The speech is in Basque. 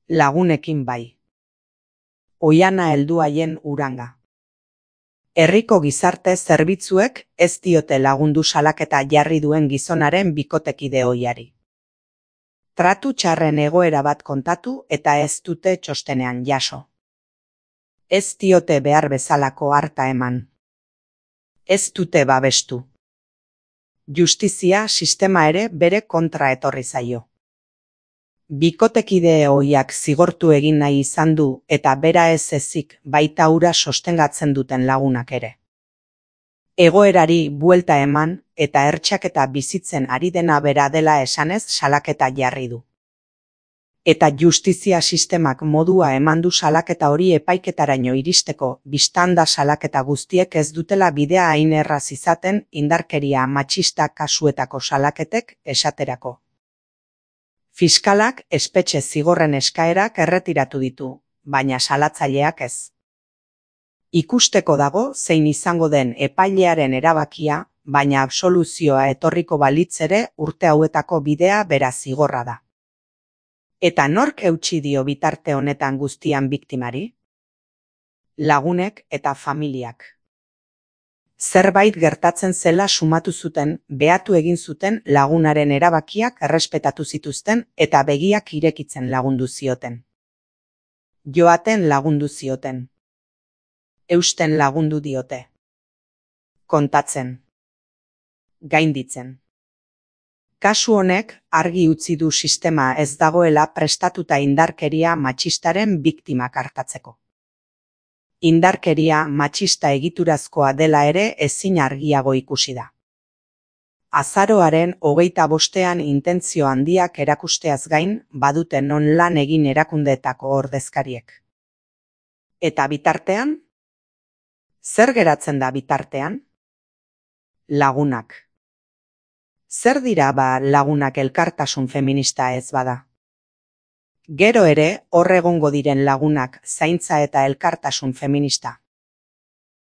Lagunekin bai. Oiana heldu haien uranga. Herriko gizarte zerbitzuek ez diote lagundu salaketa jarri duen gizonaren bikotekide ohiari. Tratu txarren egoera bat kontatu eta ez dute txostenean jaso. Ez diote behar bezalako harta eman. Ez dute babestu. Justizia sistema ere bere kontra etorri zaio. Bikotekide ohiak zigortu egin nahi izan du eta bera ez ezik baita hura sostengatzen duten lagunak ere. Egoerari buelta eman eta hertsaketa bizitzen ari dena bera dela esanez salaketa jarri du. Eta justizia sistemak modua eman du salaketa hori epaiketaraino iristeko, biztanda salaketa guztiek ez dutela bidea hain erraz izaten indarkeria matxista kasuetako salaketek esaterako. Fiskalak espetxe zigorren eskaerak erretiratu ditu, baina salatzaileak ez. Ikusteko dago zein izango den epailearen erabakia, baina absoluzioa etorriko balitz ere urte hauetako bidea bera zigorra da. Eta nork eutsi dio bitarte honetan guztian biktimari? Lagunek eta familiak. Zerbait gertatzen zela sumatu zuten, behatu egin zuten lagunaren erabakiak errespetatu zituzten eta begiak irekitzen lagundu zioten. Joaten lagundu zioten. Eusten lagundu diote. Kontatzen. Gainditzen. Kasu honek argi utzi du sistema ez dagoela prestatuta indarkeria matxistaren biktimak artatzeko. Indarkeria matxista egiturazkoa dela ere ezin argiago ikusi da. Azaroaren 25ean intentzio handiak erakusteaz gain badute non lan egin erakundeetako ordezkariek. Eta bitartean? Zer geratzen da bitartean? Lagunak. Zer dira ba lagunak elkartasun feminista ez bada? Gero ere hor egongo diren lagunak zaintza eta elkartasun feminista.